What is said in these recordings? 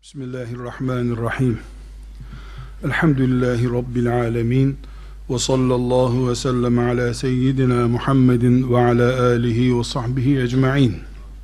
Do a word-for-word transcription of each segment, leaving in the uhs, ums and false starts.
Bismillahirrahmanirrahim. Elhamdülillahi Rabbil alemin. Ve sallallahu ve sellem ala seyyidina Muhammedin ve ala alihi ve sahbihi ecma'in.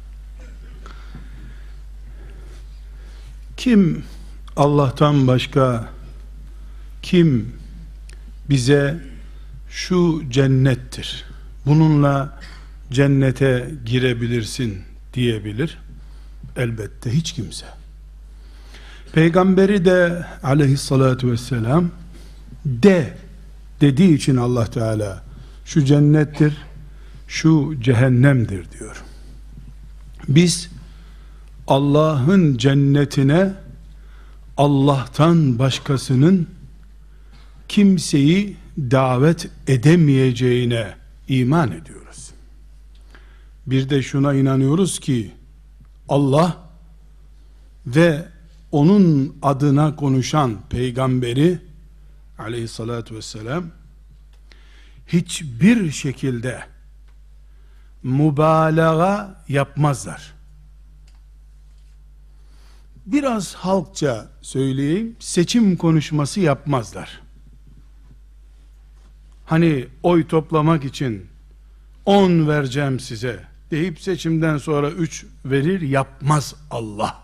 Kim Allah'tan başka, kim bize şu cennettir, bununla cennete girebilirsin diyebilir? Elbette hiç kimse. Peygamberi de aleyhissalatu vesselam de dediği için Allah Teala şu cennettir, şu cehennemdir diyor. Biz Allah'ın cennetine Allah'tan başkasının kimseyi davet edemeyeceğine iman ediyoruz. Bir de şuna inanıyoruz ki Allah ve onun adına konuşan peygamberi aleyhissalatü vesselam hiçbir şekilde mübalağa yapmazlar. Biraz halkça söyleyeyim, seçim konuşması yapmazlar. Hani oy toplamak için on vereceğim size deyip seçimden sonra üç verir, yapmaz Allah.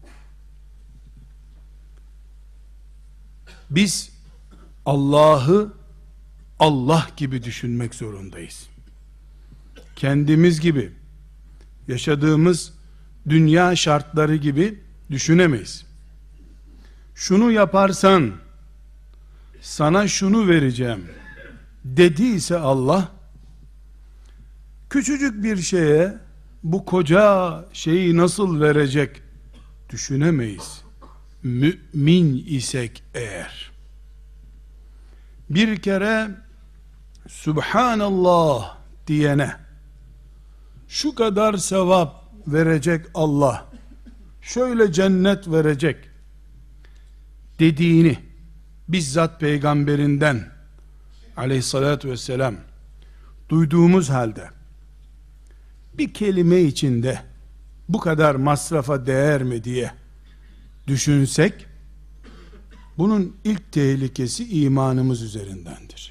Biz Allah'ı Allah gibi düşünmek zorundayız. Kendimiz gibi, yaşadığımız dünya şartları gibi düşünemeyiz. Şunu yaparsan sana şunu vereceğim dediyse Allah, küçücük bir şeye bu koca şeyi nasıl verecek düşünemeyiz. Mümin isek eğer, bir kere Subhanallah diyene şu kadar sevap verecek Allah, şöyle cennet verecek dediğini bizzat peygamberinden aleyhissalatü vesselam duyduğumuz halde bir kelime içinde bu kadar masrafa değer mi diye düşünsek, bunun ilk tehlikesi imanımız üzerindendir.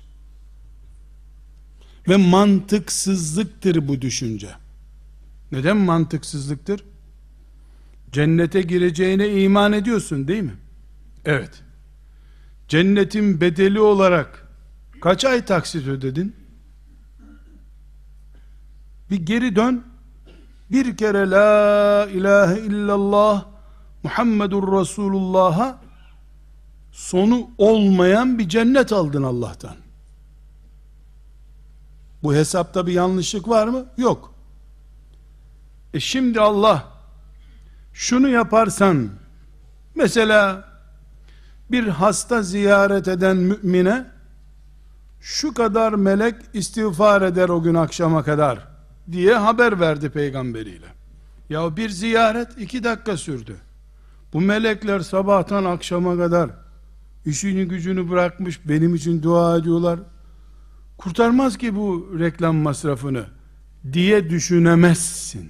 Ve mantıksızlıktır bu düşünce. Neden mantıksızlıktır? Cennete gireceğine iman ediyorsun değil mi? Evet. Cennetin bedeli olarak kaç ay taksit ödedin? Bir geri dön. Bir kere la ilahe illallah Muhammedur Resulullah'a sonu olmayan bir cennet aldın Allah'tan. Bu hesapta bir yanlışlık var mı? Yok. E şimdi Allah şunu yaparsan, mesela bir hasta ziyaret eden mümine şu kadar melek istiğfar eder o gün akşama kadar diye haber verdi peygamberiyle. Ya bir ziyaret iki dakika sürdü. Bu melekler sabahtan akşama kadar işini gücünü bırakmış benim için dua ediyorlar. Kurtarmaz ki bu reklam masrafını diye düşünemezsin.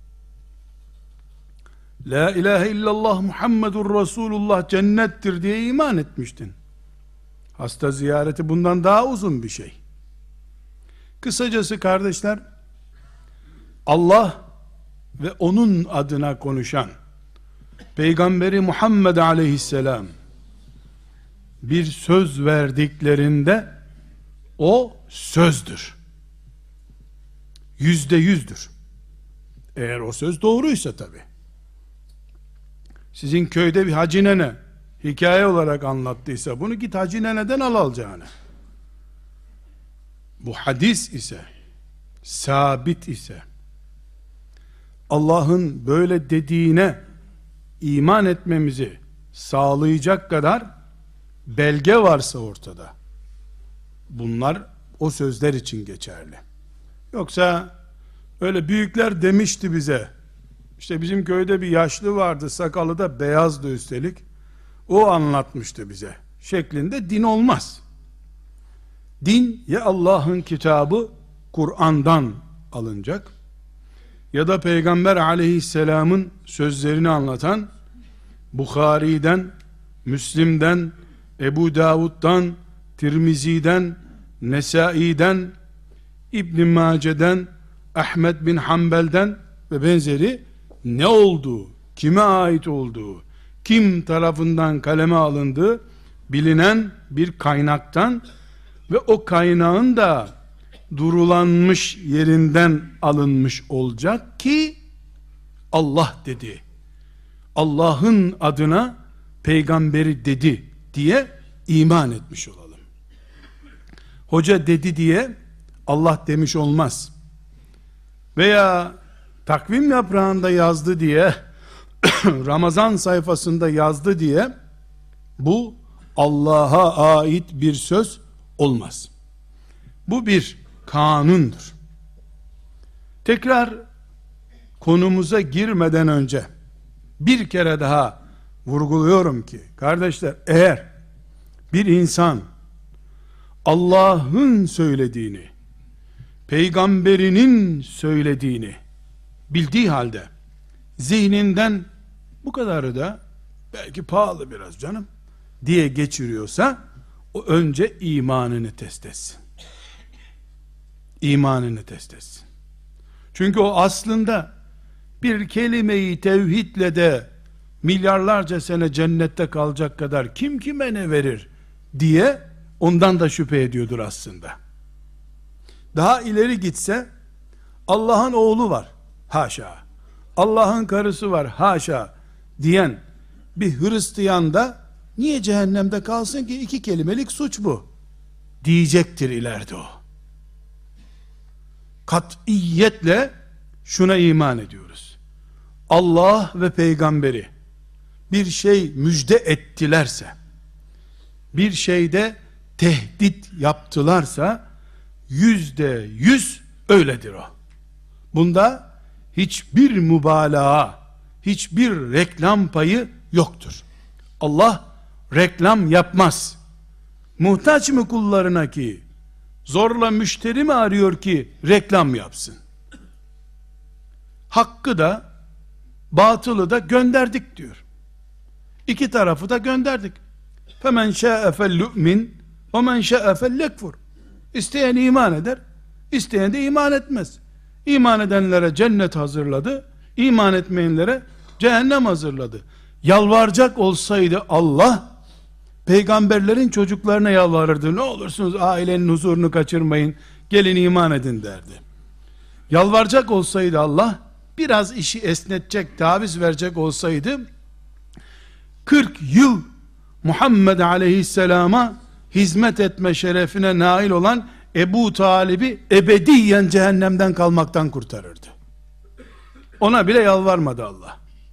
La ilahe illallah Muhammedur Resulullah cennettir diye iman etmiştin. Hasta ziyareti bundan daha uzun bir şey. Kısacası kardeşler, Allah ve onun adına konuşan Peygamberi Muhammed aleyhisselam bir söz verdiklerinde o sözdür. Yüzde yüzdür. Eğer o söz doğruysa tabi. Sizin köyde bir hacı nene hikaye olarak anlattıysa bunu git hacı neneden al alacağını. Bu hadis ise, sabit ise, Allah'ın böyle dediğine iman etmemizi sağlayacak kadar belge varsa ortada, bunlar o sözler için geçerli. Yoksa öyle büyükler demişti bize, işte bizim köyde bir yaşlı vardı, sakalı da beyazdı üstelik, o anlatmıştı bize şeklinde din olmaz. Din ya Allah'ın kitabı Kur'an'dan alınacak ya da Peygamber aleyhisselamın sözlerini anlatan Bukhari'den, Müslim'den, Ebu Davud'dan, Tirmizi'den, Nesai'den, İbn Mace'den, Ahmed bin Hanbel'den ve benzeri ne olduğu, kime ait olduğu, kim tarafından kaleme alındığı bilinen bir kaynaktan ve o kaynağın da durulanmış yerinden alınmış olacak ki Allah dedi, Allah'ın adına peygamberi dedi diye iman etmiş olalım. Hoca dedi diye Allah demiş olmaz. Veya takvim yaprağında yazdı diye Ramazan sayfasında yazdı diye bu Allah'a ait bir söz olmaz. Bu bir kanundur. Tekrar konumuza girmeden önce bir kere daha vurguluyorum ki kardeşler, eğer bir insan Allah'ın söylediğini, peygamberinin söylediğini bildiği halde zihninden bu kadarı da belki pahalı biraz canım diye geçiriyorsa, o önce imanını test etsin. İmanını test etsin. Çünkü o aslında bir kelime-i tevhidle de milyarlarca sene cennette kalacak kadar kim kime ne verir diye ondan da şüphe ediyordur aslında. Daha ileri gitse Allah'ın oğlu var, haşa, Allah'ın karısı var, haşa diyen bir Hristiyan da niye cehennemde kalsın ki, iki kelimelik suç bu diyecektir ileride o. Katiyetle şuna iman ediyoruz: Allah ve peygamberi bir şey müjde ettilerse, bir şeyde tehdit yaptılarsa yüzde yüz öyledir o. Bunda hiçbir mübalağa, hiçbir reklam payı yoktur. Allah reklam yapmaz. Muhtaç mı kullarına ki, zorla müşteri mi arıyor ki reklam yapsın? Hakkı da batılı da gönderdik diyor. İki tarafı da gönderdik. Femen şa'e fellu'min ve men şa'e fellekfur. İsteyen iman eder, isteyen de iman etmez. İman edenlere cennet hazırladı, iman etmeyenlere cehennem hazırladı. Yalvaracak olsaydı Allah, peygamberlerin çocuklarına yalvarırdı. Ne olursunuz ailenin huzurunu kaçırmayın, gelin iman edin derdi. Yalvaracak olsaydı Allah, biraz işi esnetecek, taviz verecek olsaydı, kırk yıl Muhammed Aleyhisselam'a hizmet etme şerefine nail olan Ebu Talib'i ebediyen cehennemden kalmaktan kurtarırdı. Ona bile yalvarmadı Allah.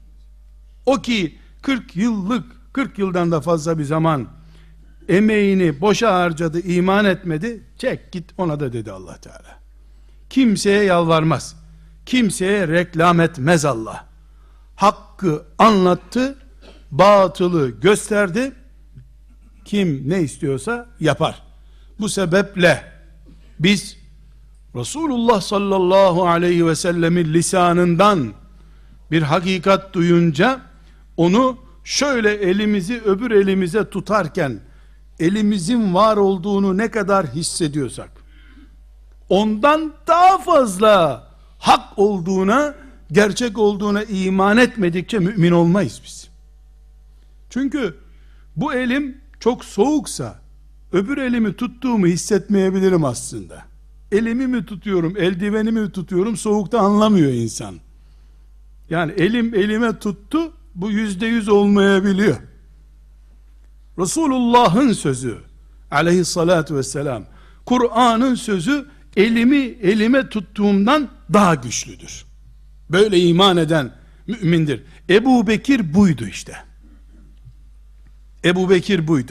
O ki kırk yıllık, kırk yıldan da fazla bir zaman emeğini boşa harcadı, iman etmedi, çek git ona da dedi Allah Teala. Kimseye yalvarmaz, kimseye reklam etmez Allah. Hakkı anlattı, batılı gösterdi, kim ne istiyorsa yapar. Bu sebeple biz Resulullah sallallahu aleyhi ve sellemin lisanından bir hakikat duyunca onu şöyle elimizi öbür elimize tutarken elimizin var olduğunu ne kadar hissediyorsak, ondan daha fazla hak olduğuna, gerçek olduğuna iman etmedikçe mümin olmayız biz. Çünkü bu elim çok soğuksa öbür elimi tuttuğumu hissetmeyebilirim aslında. Elimi mi tutuyorum, eldivenimi mi tutuyorum, soğukta anlamıyor insan. Yani elim elime tuttu, bu yüzde yüz olmayabiliyor. Resulullah'ın sözü aleyhissalatu vesselam, Kur'an'ın sözü elimi elime tuttuğumdan daha güçlüdür. Böyle iman eden mümindir. Ebu Bekir buydu işte. Ebu Bekir buydu.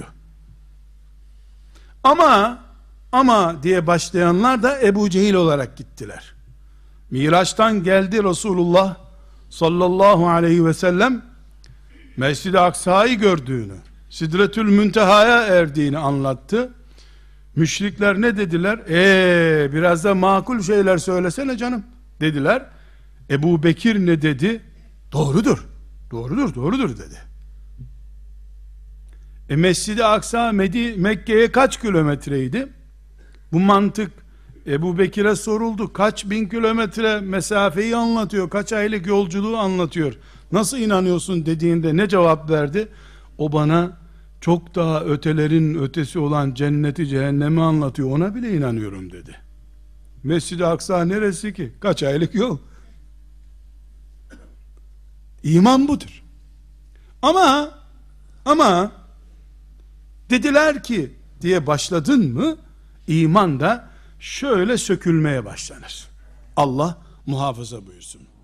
Ama ama diye başlayanlar da Ebu Cehil olarak gittiler. Miraç'tan geldi Resulullah sallallahu aleyhi ve sellem, Mescid-i Aksa'yı gördüğünü, Sidretül Münteha'ya erdiğini anlattı. Müşrikler ne dediler? Eee biraz da makul şeyler söylesene canım dediler. Ebu Bekir ne dedi? Doğrudur, doğrudur, doğrudur dedi. E Mescid-i Aksa Medi Mekke'ye kaç kilometreydi? Bu mantık Ebu Bekir'e soruldu. Kaç bin kilometre mesafeyi anlatıyor. Kaç aylık yolculuğu anlatıyor. Nasıl inanıyorsun dediğinde ne cevap verdi? O bana çok daha ötelerin ötesi olan cenneti cehennemi anlatıyor. Ona bile inanıyorum dedi. Mescid-i Aksa neresi ki? Kaç aylık yol? İman budur. Ama ama dediler ki diye başladın mı, iman da şöyle sökülmeye başlanır. Allah muhafaza buyursun.